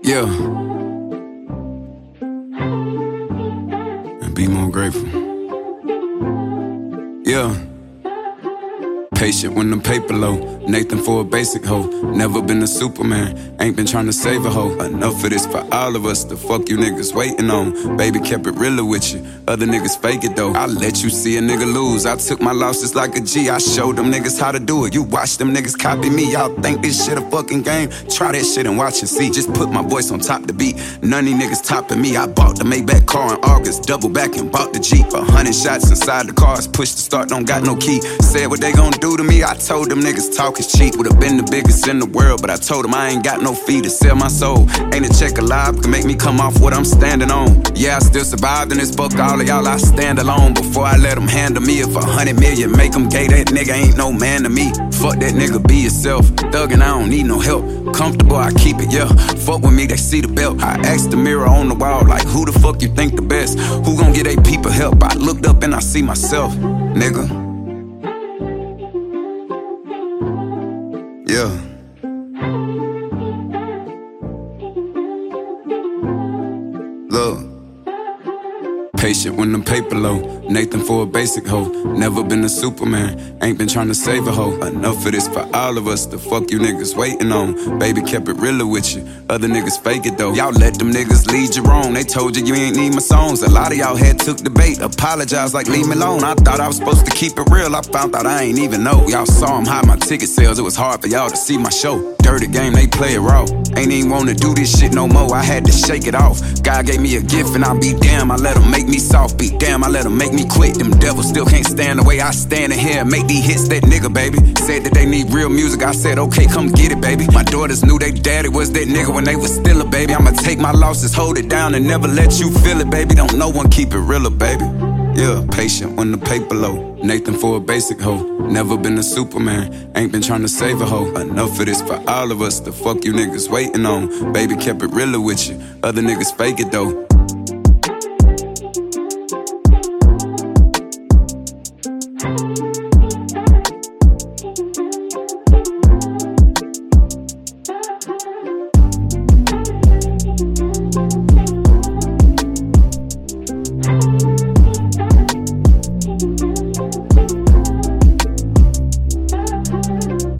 Yeah. And be more grateful. Yeah. Patient when the paper low. Nathan for a basic hoe. Never been a Superman. Ain't been trying to save a hoe. Enough of this for all of us. The fuck you niggas waiting on. Baby kept it realer with you. Other niggas fake it though. I let you see a nigga lose. I took my losses like a G. I showed them niggas how to do it. You watch them niggas copy me. Y'all think this shit a fucking game? Try that shit and watch and see. Just put my voice on top the beat. None of these niggas topping me. I bought the Maybach car in August. Double back and bought the Jeep. 100 shots inside the cars. Push the start, don't got no key. Said what they gon' do to me. I told them niggas talk is cheap. Would've been the biggest in the world, but I told them I ain't got no fee to sell my soul. Ain't a check alive can make me come off what I'm standing on. Yeah, I still survived in this book. All of y'all, I stand alone. Before I let them handle me, if 100 million make them gay, that nigga ain't no man to me. Fuck that nigga, be yourself. Thuggin', I don't need no help. Comfortable, I keep it, yeah. Fuck with me, they see the belt. I asked the mirror on the wall, like, who the fuck you think the best? Who gon' get they people help? I looked up and I see myself, nigga. Yeah. Look. Patient when the paper low. Nathan for a basic hoe. Never been a Superman. Ain't been trying to save a hoe. Enough of this for all of us. The fuck you niggas waiting on. Baby kept it realer with you. Other niggas fake it though. Y'all let them niggas lead you wrong. They told you ain't need my songs. A lot of y'all had took the bait. Apologize like leave me alone. I thought I was supposed to keep it real. I found out I ain't even know. Y'all saw them hide my ticket sales. It was hard for y'all to see my show. Dirty game, they play it raw. Ain't even wanna do this shit no more. I had to shake it off. God gave me a gift and I be damn. I let him make me soft. Be damn, I let him make me quit. Them devils still can't stand the way I stand in here and make these hits. That nigga, baby. Said that they need real music. I said, okay, come get it, baby. My daughters knew they daddy was that nigga when they was still a baby. I'ma take my losses, hold it down, and never let you feel it, baby. Don't no one keep it realer, baby. Yeah, patient when the paper low. Nathan for a basic hoe. Never been a Superman. Ain't been trying to save a hoe. Enough of this for all of us. The fuck you niggas waiting on. Baby kept it realer with you. Other niggas fake it though.